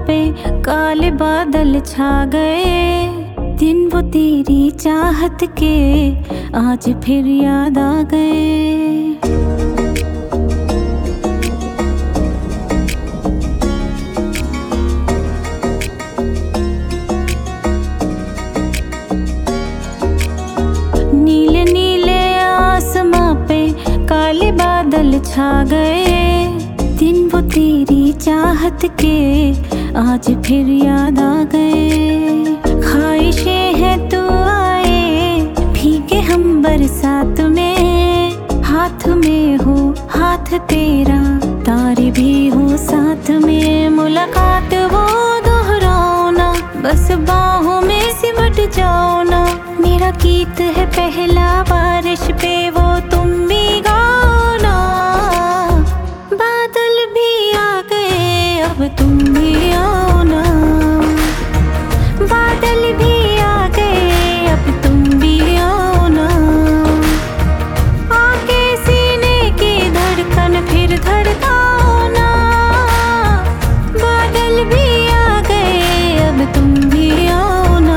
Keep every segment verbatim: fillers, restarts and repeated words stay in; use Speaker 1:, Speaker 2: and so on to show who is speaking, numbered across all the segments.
Speaker 1: पे काले बादल छा गए। दिन वो तेरी चाहत के आज फिर याद आ गए। नीले नीले आसमां पे काले बादल छा गए। दिन वो तेरी चाहत के आज फिर याद आ गए। ख्वाहिशें हैं तू आए भीगे हम बरसात में। हाथ में हो हाथ तेरा तारे भी हो साथ में। मुलाकात वो दोहराओ ना, बस बाहों में सिमट जाओ ना। मेरा गीत है पहला बारिश पे वो तुम भी गाओ ना। बादल भी आ गए अब तुम भी आओ ना। बादल भी आ गए अब तुम भी आओ ना। आके सीने की धड़कन फिर धड़काओ ना। बादल भी आ गए अब तुम भी आओ ना।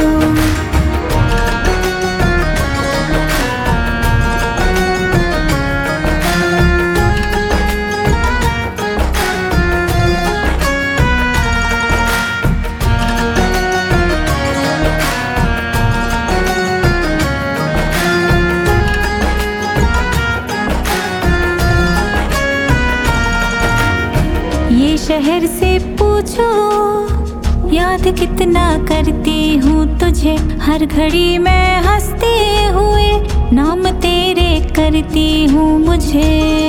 Speaker 1: ये शहर से पूछो याद कितना करती हूँ तुझे। हर घड़ी मैं हंसते हुए नाम तेरे करती हूँ मुझे।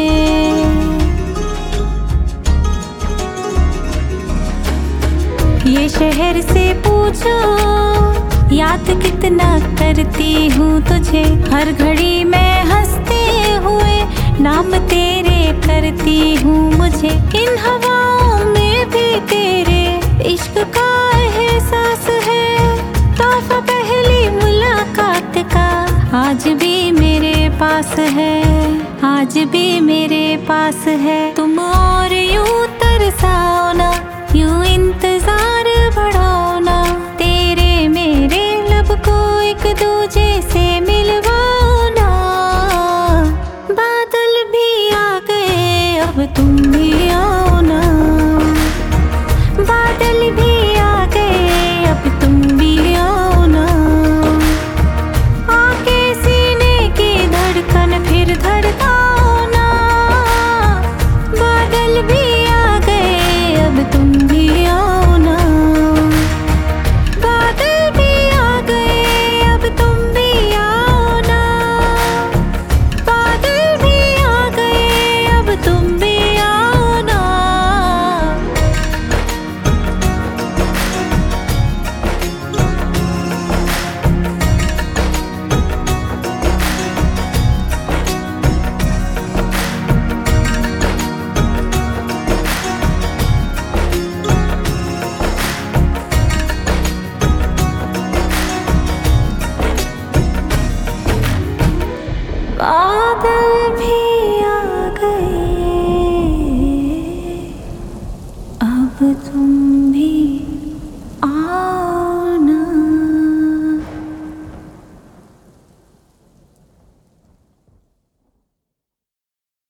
Speaker 1: ये शहर से पूछो याद कितना करती हूँ तुझे। हर घड़ी मैं हंसते हुए नाम तेरे करती हूँ मुझे। इन हवाओं में भी तेरे इश्क का एहसास है। तोहफा पहली मुलाकात का आज भी मेरे पास है। आज भी मेरे पास है। तुम और यूं तरसाओ ना,